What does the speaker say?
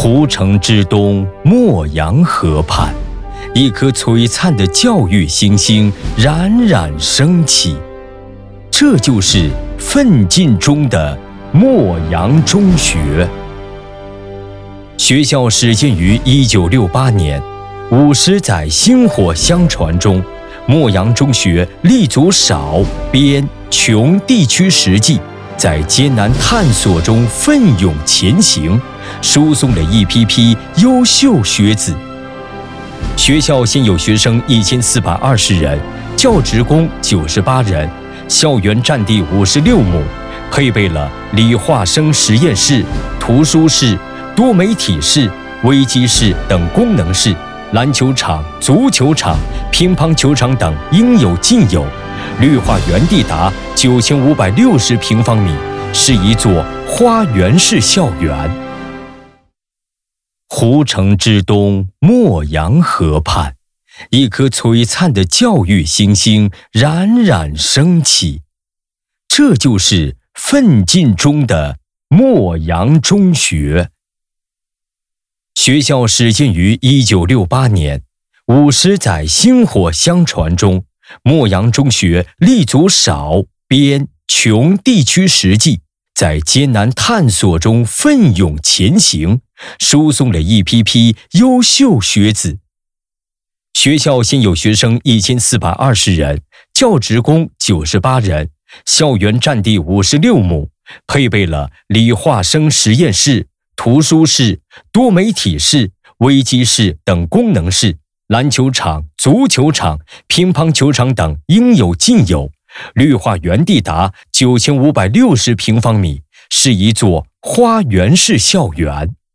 湖城之东莫阳河畔，一颗璀璨的教育星星冉冉升起。这就是奋进中的莫阳中学。学校始建于1968年，50载薪火相传中，莫阳中学立足少、边、穷地区实际，在艰难探索中奋勇前行，输送了一批批优秀学子。学校现有学生1420人，教职工98人，校园占地56亩，配备了理化生实验室、图书室、多媒体室、微机室等功能室，篮球场、足球场、乒乓球场等应有尽有，绿化园地达9560平方米，是一座花园式校园。湖城之东莫阳河畔，一颗璀璨的教育星星冉冉升起。这就是奋进中的莫阳中学。学校始建于1968年，50载薪火相传中，莫阳中学立足少、边、穷地区实际，在艰难探索中奋勇前行，输送了一批批优秀学子。学校现有学生1420人，教职工98人，校园占地56亩，配备了理化生实验室、图书室、多媒体室、微机室等功能室，篮球场、足球场、乒乓球场等应有尽有，绿化园地达9560平方米，是一座花园式校园。